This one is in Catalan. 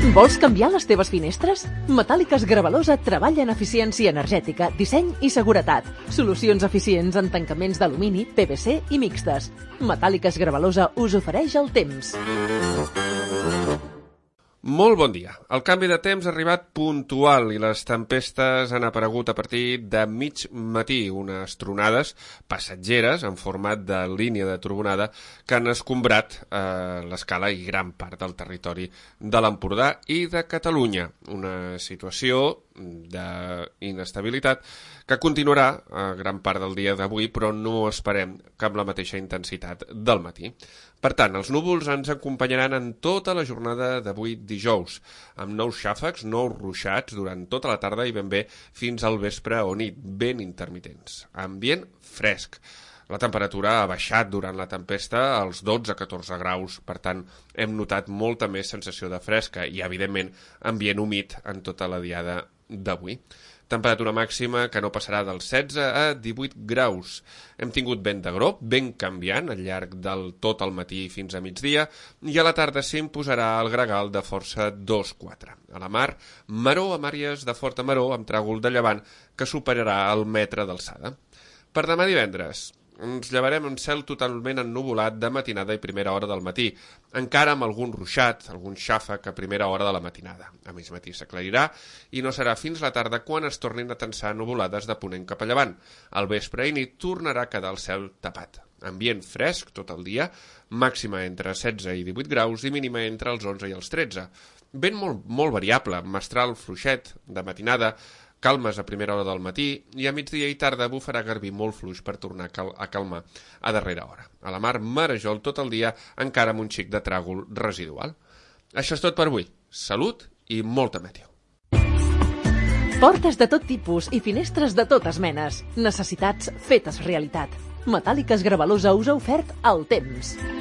Vols canviar les teves finestres? Metàl·liques Gravalosa treballa en eficiència energètica, disseny i seguretat. Solucions eficients en tancaments d'alumini, PVC i mixtes. Metàl·liques Gravalosa us ofereix el temps. Molt bon dia. El canvi de temps ha arribat puntual i les tempestes han aparegut a partir de mig matí, unes tronades passatgeres en format de línia de turbonada que han escombrat l'escala i gran part del territori de l'Empordà i de Catalunya. Una situació d'inestabilitat que continuarà a gran part del dia d'avui, però no esperem que amb la mateixa intensitat del matí. Per tant, els núvols ens acompanyaran en tota la jornada d'avui dijous, amb nous xàfecs, nous ruixats durant tota la tarda i ben bé fins al vespre o nit, ben intermitents. Ambient fresc. La temperatura ha baixat durant la tempesta als 12-14 graus, per tant, hem notat molta més sensació de fresca i, evidentment, ambient humit en tota la diada d'avui. Temperatura màxima que no passarà dels 16 a 18 graus. Hem tingut vent de grop, ben canviant al llarg del tot el matí fins a migdia, i a la tarda s'imposarà el gregal de força 2-4. A la mar, maror amb àrees de forta maror amb tràgol de llevant que superarà el metre d'alçada. Per demà divendres, ens llevarem amb cel totalment ennuvolat de matinada i primera hora del matí, encara amb algun ruixat, algun xàfec a primera hora de la matinada. A mig matí s'aclarirà i no serà fins la tarda quan es tornin a tensar nuvolades de ponent cap a llevant. Al vespre i nit tornarà a quedar el cel tapat. Ambient fresc tot el dia, màxima entre 16 i 18 graus i mínima entre els 11 i els 13. Vent molt variable, mestral fluixet de matinada, calmes a primera hora del matí i a migdia i tarda bufarà garbí molt fluix per tornar a calmar a darrera hora. A la mar, marejol tot el dia, encara amb un xic de tràgol residual. Això és tot per avui. Salut i molta meteo. Portes de tot tipus i finestres de totes menes. Necessitats fetes realitat. Metàl·liques Gravalosa us ha ofert el temps.